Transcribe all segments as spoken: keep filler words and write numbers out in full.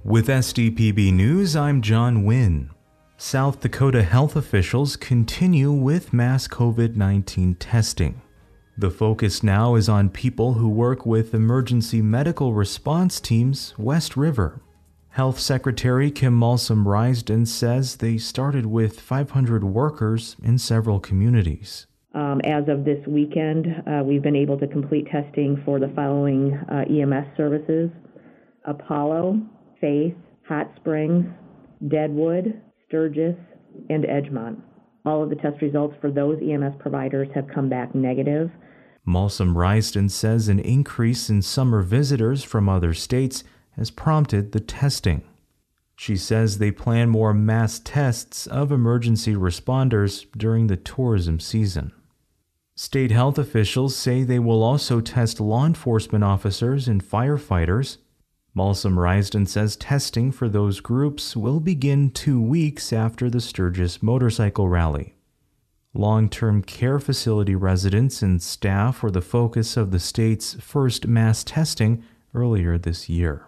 With S D P B News, I'm John Wynn. South Dakota health officials continue with mass COVID nineteen testing. The focus now is on people who work with emergency medical response teams West River. Health Secretary Kim Malsom-Risden says they started with five hundred workers in several communities. Um, as of this weekend, uh, we've been able to complete testing for the following uh, E M S services: Apollo, Faith, Hot Springs, Deadwood, Sturgis, and Edgemont. All of the test results for those E M S providers have come back negative. Malsom-Risden says an increase in summer visitors from other states has prompted the testing. She says they plan more mass tests of emergency responders during the tourism season. State health officials say they will also test law enforcement officers and firefighters. Malsom-Risden says testing for those groups will begin two weeks after the Sturgis motorcycle rally. Long-term care facility residents and staff were the focus of the state's first mass testing earlier this year.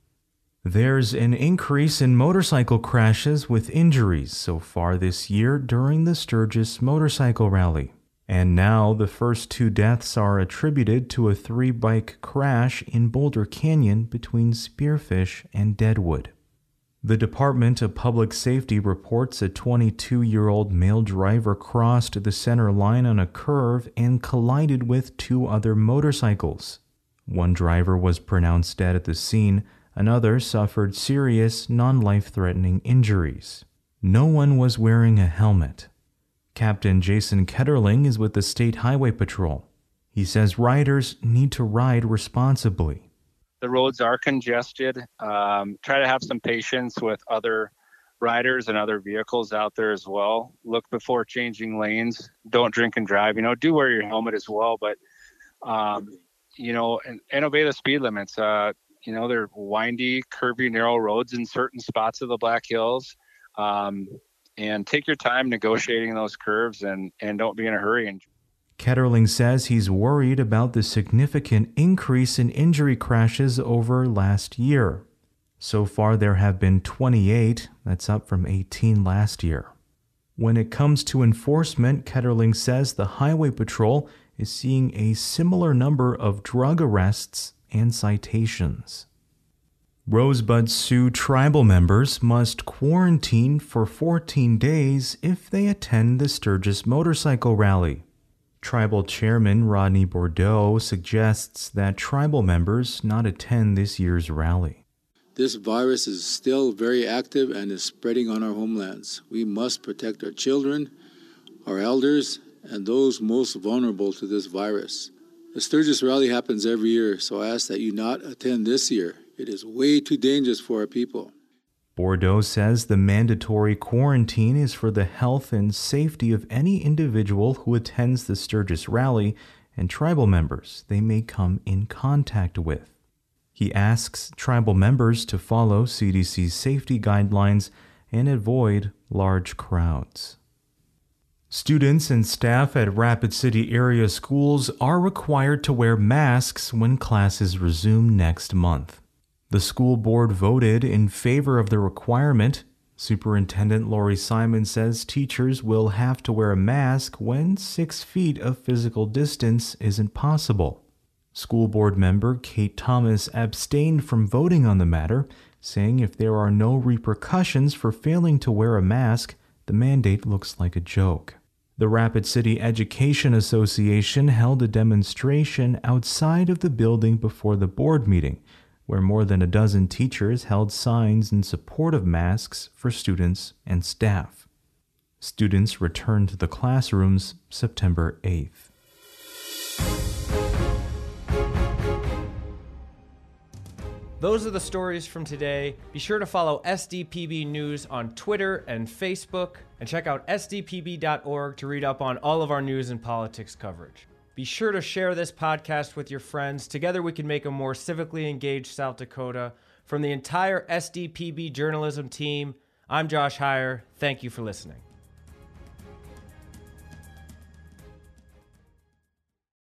There's an increase in motorcycle crashes with injuries so far this year during the Sturgis motorcycle rally. And now the first two deaths are attributed to a three-bike crash in Boulder Canyon between Spearfish and Deadwood. The Department of Public Safety reports a twenty-two-year-old male driver crossed the center line on a curve and collided with two other motorcycles. One driver was pronounced dead at the scene. Another suffered serious, non-life-threatening injuries. No one was wearing a helmet. Captain Jason Ketterling is with the State Highway Patrol. He says riders need to ride responsibly. The roads are congested. Um, try to have some patience with other riders and other vehicles out there as well. Look before changing lanes. Don't drink and drive. You know, do wear your helmet as well, but, um, you know, and, and obey the speed limits. Uh, you know, they're windy, curvy, narrow roads in certain spots of the Black Hills. Um, and take your time negotiating those curves and, and don't be in a hurry. And Ketterling says he's worried about the significant increase in injury crashes over last year. So far, there have been twenty-eight. That's up from eighteen last year. When it comes to enforcement, Ketterling says the Highway Patrol is seeing a similar number of drug arrests and citations. Rosebud Sioux tribal members must quarantine for fourteen days if they attend the Sturgis motorcycle rally. Tribal Chairman Rodney Bordeaux suggests that tribal members not attend this year's rally. This virus is still very active and is spreading on our homelands. We must protect our children, our elders, and those most vulnerable to this virus. The Sturgis rally happens every year, so I ask that you not attend this year. It is way too dangerous for our people. Bordeaux says the mandatory quarantine is for the health and safety of any individual who attends the Sturgis rally and tribal members they may come in contact with. He asks tribal members to follow C D C's safety guidelines and avoid large crowds. Students and staff at Rapid City area schools are required to wear masks when classes resume next month. The school board voted in favor of the requirement. Superintendent Lori Simon says teachers will have to wear a mask when six feet of physical distance isn't possible. School board member Kate Thomas abstained from voting on the matter, saying if there are no repercussions for failing to wear a mask, the mandate looks like a joke. The Rapid City Education Association held a demonstration outside of the building before the board meeting, where more than a dozen teachers held signs in support of masks for students and staff. Students returned to the classrooms September eighth. Those are the stories from today. Be sure to follow S D P B News on Twitter and Facebook, and check out S D P B dot org to read up on all of our news and politics coverage. Be sure to share this podcast with your friends. Together we can make a more civically engaged South Dakota. From the entire S D P B journalism team, I'm Josh Heyer. Thank you for listening.